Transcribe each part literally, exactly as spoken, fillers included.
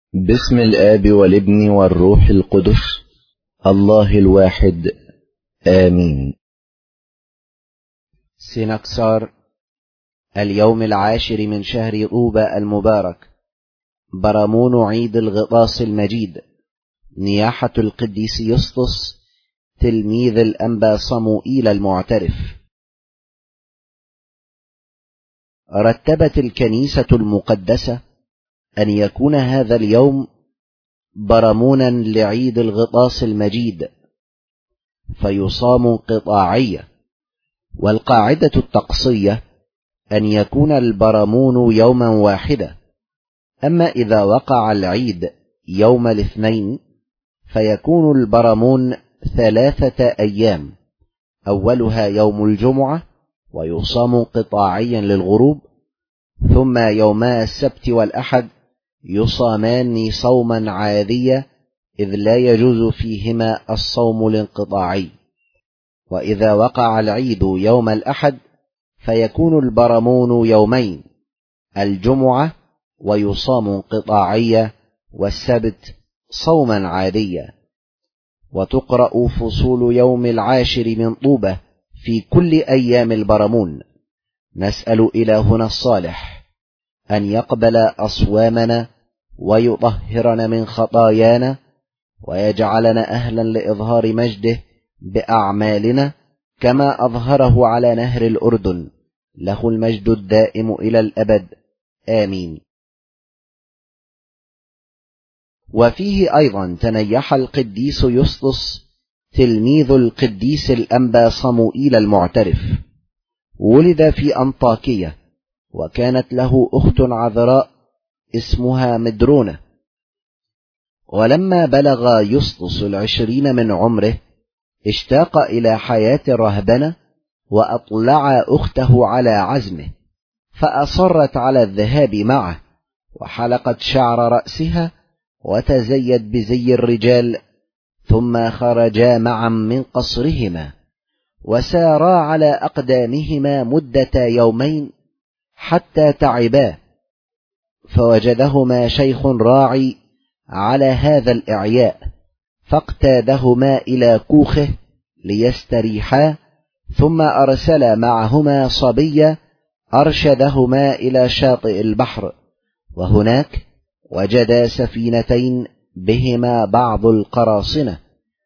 باسم الآب والابن والروح القدس الله الواحد آمين. سنكسار اليوم العاشر من شهر طوبى المبارك، برامون عيد الغطاس المجيد، نياحة القديس يسطس تلميذ الأنبا صموئيل المعترف. رتبت الكنيسة المقدسة أن يكون هذا اليوم برامونا لعيد الغطاس المجيد، فيصام قطاعية، والقاعدة الطقسية أن يكون البرامون يوما واحدا. أما إذا وقع العيد يوم الاثنين فيكون البرامون ثلاثة أيام، أولها يوم الجمعة ويصام قطاعيا للغروب، ثم يوما السبت والأحد يصامان صوما عاديا، إذ لا يجوز فيهما الصوم الانقطاعي. وإذا وقع العيد يوم الأحد فيكون البرامون يومين، الجمعة ويصام قطاعية، والسبت صوما عاديا. وتقرأ فصول يوم العاشر من طوبى في كل أيام البرامون. نسأل إلهنا الصالح أن يقبل أصوامنا ويطهرنا من خطايانا، ويجعلنا أهلا لإظهار مجده بأعمالنا كما أظهره على نهر الأردن، له المجد الدائم إلى الأبد آمين. وفيه أيضا تنيح القديس يسطس تلميذ القديس الأنبا صموئيل المعترف. ولد في أنطاكية، وكانت له أخت عذراء اسمها مدرونة. ولما بلغ يسطس العشرين من عمره اشتاق إلى حياة الرهبنة، وأطلع أخته على عزمه، فأصرت على الذهاب معه، وحلقت شعر رأسها وتزيد بزي الرجال، ثم خرجا معا من قصرهما، وسارا على أقدامهما مدة يومين حتى تعبا، فوجدهما شيخ راعي على هذا الإعياء، فاقتادهما إلى كوخه ليستريحا، ثم أرسل معهما صبيا أرشدهما إلى شاطئ البحر، وهناك وجدا سفينتين بهما بعض القراصنة،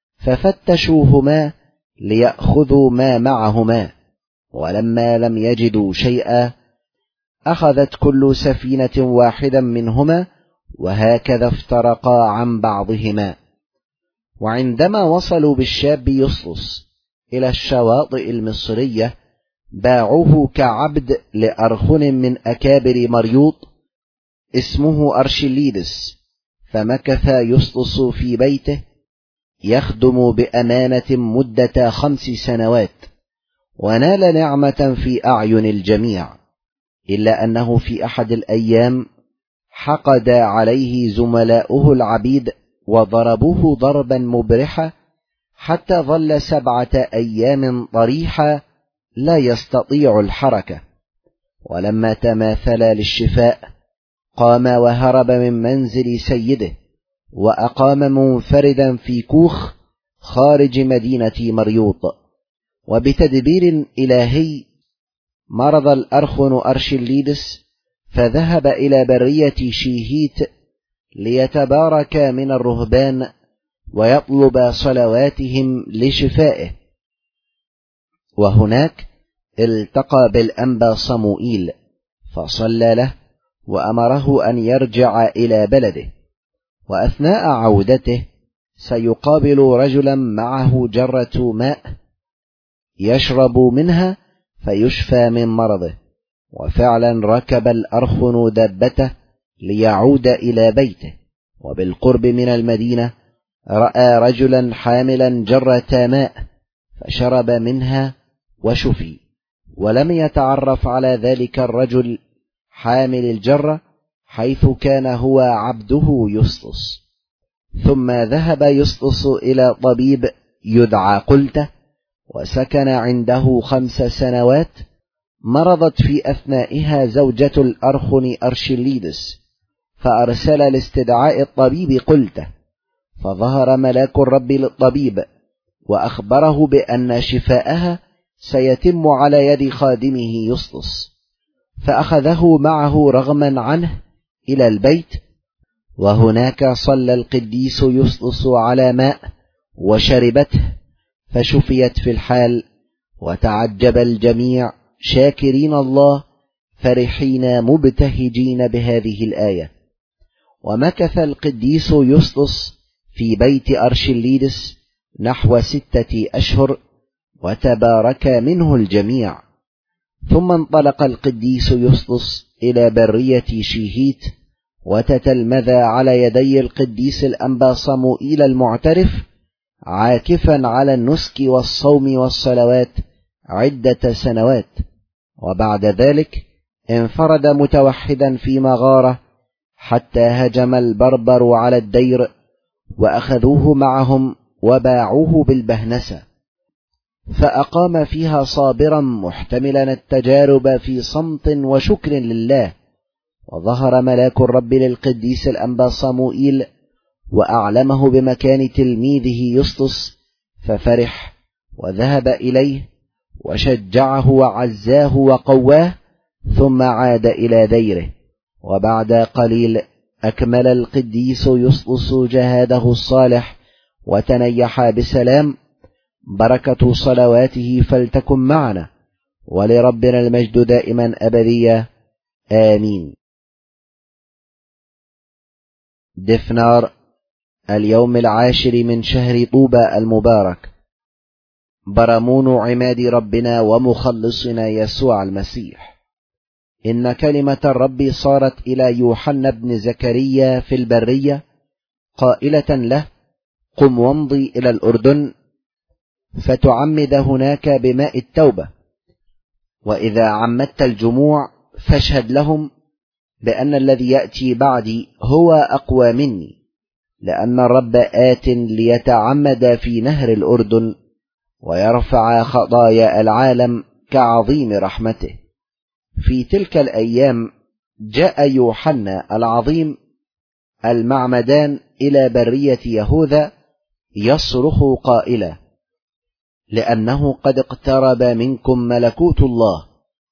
ففتشوهما ليأخذوا ما معهما، ولما لم يجدوا شيئا أخذت كل سفينة واحدا منهما، وهكذا افترقا عن بعضهما. وعندما وصلوا بالشاب يسطس إلى الشواطئ المصرية باعوه كعبد لأرخن من أكابر مريوط اسمه أرشليدس، فمكث يسطس في بيته يخدم بأمانة مدة خمس سنوات، ونال نعمة في أعين الجميع، إلا أنه في أحد الأيام حقد عليه زملاؤه العبيد وضربوه ضربا مبرحا، حتى ظل سبعة أيام طريحا لا يستطيع الحركة. ولما تماثل للشفاء قام وهرب من منزل سيده، وأقام منفردا في كوخ خارج مدينة مريوط. وبتدبير إلهي مرض الأرخن أرشليدس، فذهب إلى برية شيهيت ليتبارك من الرهبان ويطلب صلواتهم لشفائه. وهناك التقى بالأنبا صموئيل فصلى له وأمره أن يرجع إلى بلده. وأثناء عودته سيقابل رجلا معه جرة ماء يشرب منها فيشفى من مرضه. وفعلا ركب الأرخن دابته ليعود إلى بيته، وبالقرب من المدينة رأى رجلا حاملا جرة ماء فشرب منها وشفي، ولم يتعرف على ذلك الرجل حامل الجرة، حيث كان هو عبده يسطس. ثم ذهب يسطس إلى طبيب يدعى قلته، وسكن عنده خمس سنوات. مرضت في أثنائها زوجة الأرخن أرشليدس، فأرسل لاستدعاء الطبيب قلته، فظهر ملاك الرب للطبيب وأخبره بأن شفاءها سيتم على يد خادمه يسطس، فأخذه معه رغما عنه إلى البيت، وهناك صلى القديس يسطس على ماء وشربته فشفيت في الحال، وتعجب الجميع شاكرين الله فرحين مبتهجين بهذه الآية. ومكث القديس يسطس في بيت أرشليدس نحو ستة أشهر، وتبارك منه الجميع. ثم انطلق القديس يسطس إلى برية شيهيت، وتتلمذ على يدي القديس الأنبا صموئيل المعترف، عاكفا على النسك والصوم والصلوات عدة سنوات. وبعد ذلك انفرد متوحدا في مغارة، حتى هجم البربر على الدير وأخذوه معهم وباعوه بالبهنسة، فأقام فيها صابرا محتملا التجارب في صمت وشكر لله. وظهر ملاك الرب للقديس الأنبا صموئيل وأعلمه بمكان تلميذه يسطس، ففرح وذهب إليه وشجعه وعزاه وقواه، ثم عاد إلى ديره. وبعد قليل أكمل القديس يسطس جهاده الصالح وتنيح بسلام. بركة صلواته فلتكن معنا، ولربنا المجد دائما أبديا، آمين. دفنار، اليوم العاشر من شهر طوبى المبارك، برمون عماد ربنا ومخلصنا يسوع المسيح. إن كلمة الرب صارت إلى يوحنا بن زكريا في البرية قائلة له: قم وامضي إلى الأردن فتعمد هناك بماء التوبة، وإذا عمدت الجموع فاشهد لهم بأن الذي يأتي بعدي هو أقوى مني، لأن الرب آت ليتعمد في نهر الأردن ويرفع خطايا العالم كعظيم رحمته. في تلك الأيام جاء يوحنا العظيم المعمدان إلى برية يهوذا يصرخ قائلا: لأنه قد اقترب منكم ملكوت الله.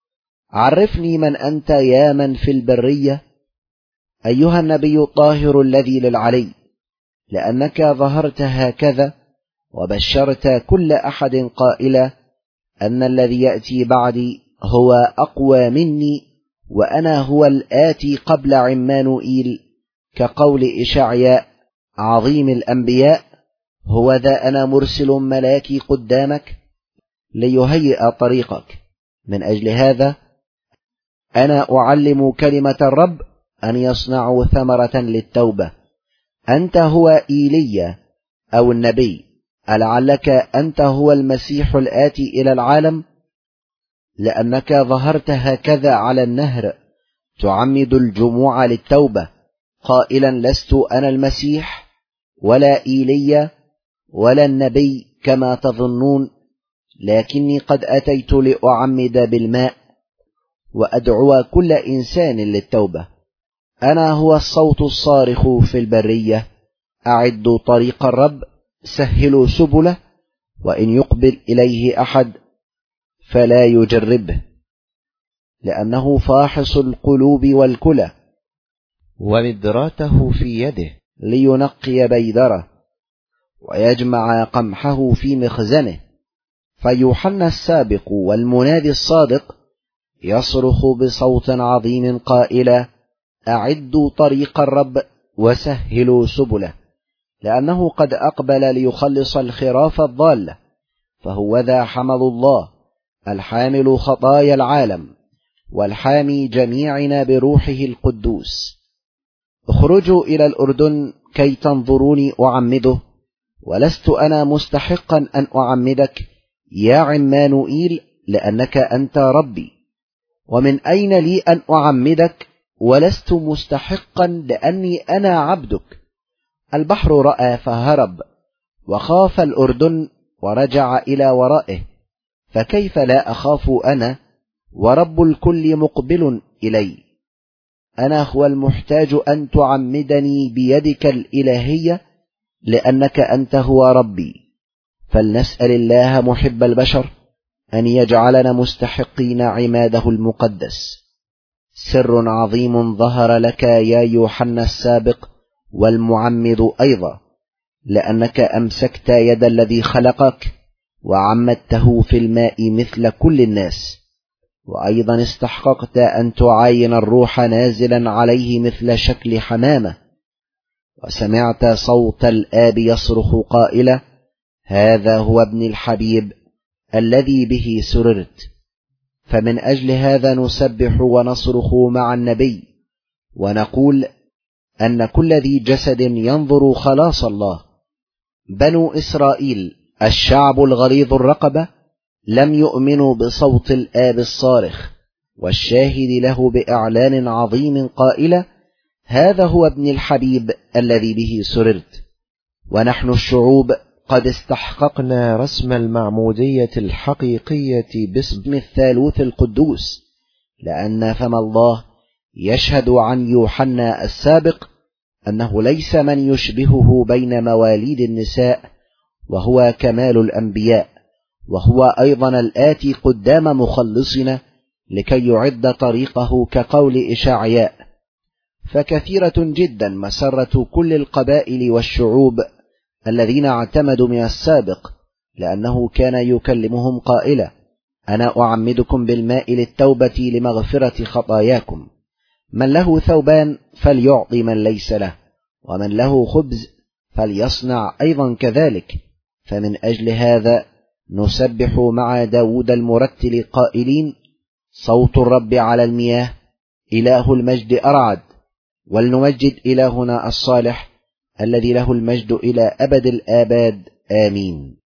عرفني من أنت يا من في البرية، أيها النبي الطاهر الذي للعلي، لأنك ظهرت هكذا وبشرت كل أحد قائلا أن الذي يأتي بعدي هو أقوى مني، وأنا هو الآتي قبل عمانوئيل، كقول إشعياء عظيم الأنبياء: هو ذا أنا مرسل ملاكي قدامك ليهيئ طريقك. من أجل هذا أنا أعلم كلمة الرب أن يصنعوا ثمرة للتوبة. أنت هو إيليا أو النبي، ألعلك أنت هو المسيح الآتي إلى العالم؟ لأنك ظهرت هكذا على النهر تعمد الجموع للتوبة، قائلا: لست أنا المسيح ولا إيليا ولا النبي كما تظنون، لكني قد أتيت لأعمد بالماء وأدعو كل إنسان للتوبة. أنا هو الصوت الصارخ في البرية: أعدوا طريق الرب، سهلوا سبله، وإن يقبل إليه أحد فلا يجربه، لأنه فاحص القلوب والكلى، ومدراته في يده لينقي بيدره ويجمع قمحه في مخزنه. فيوحنا السابق والمنادي الصادق يصرخ بصوت عظيم قائلا: أعدوا طريق الرب وسهلوا سبله، لأنه قد أقبل ليخلص الخراف الضالة. فهو ذا حمل الله الحامل خطايا العالم والحامي جميعنا بروحه القدوس. اخرجوا إلى الأردن كي تنظروني أعمده، ولست أنا مستحقا أن أعمدك يا عمانوئيل، لأنك أنت ربي. ومن أين لي أن أعمدك ولست مستحقا، لأني أنا عبدك؟ البحر رأى فهرب، وخاف الأردن ورجع إلى ورائه، فكيف لا أخاف أنا ورب الكل مقبل إلي؟ أنا هو المحتاج أن تعمدني بيدك الإلهية، لأنك أنت هو ربي. فلنسأل الله محب البشر أن يجعلنا مستحقين عماده المقدس. سر عظيم ظهر لك يا يوحنا السابق والمعمد أيضا، لأنك أمسكت يد الذي خلقك وعمدته في الماء مثل كل الناس، وأيضا استحققت أن تعاين الروح نازلا عليه مثل شكل حمامة، وسمعت صوت الآب يصرخ قائلا: هذا هو ابن الحبيب الذي به سررت. فمن أجل هذا نسبح ونصرخ مع النبي ونقول أن كل ذي جسد ينظر خلاص الله. بنو إسرائيل الشعب الغليظ الرقبة لم يؤمنوا بصوت الآب الصارخ والشاهد له بإعلان عظيم قائلة: هذا هو ابن الحبيب الذي به سررت. ونحن الشعوب قد استحققنا رسم المعمودية الحقيقية باسم الثالوث القدوس، لأن فم الله يشهد عن يوحنا السابق أنه ليس من يشبهه بين مواليد النساء، وهو كمال الأنبياء، وهو أيضا الآتي قدام مخلصنا لكي يعد طريقه كقول إشعياء. فكثيرة جدا مسرة كل القبائل والشعوب الذين اعتمدوا من السابق، لأنه كان يكلمهم قائلا: أنا أعمدكم بالماء للتوبة لمغفرة خطاياكم. من له ثوبان فليعطي من ليس له، ومن له خبز فليصنع أيضا كذلك. فمن أجل هذا نسبح مع داود المرتل قائلين: صوت الرب على المياه، إله المجد أرعد. ولنمجد إلهنا الصالح الذي له المجد إلى أبد الآباد. آمين.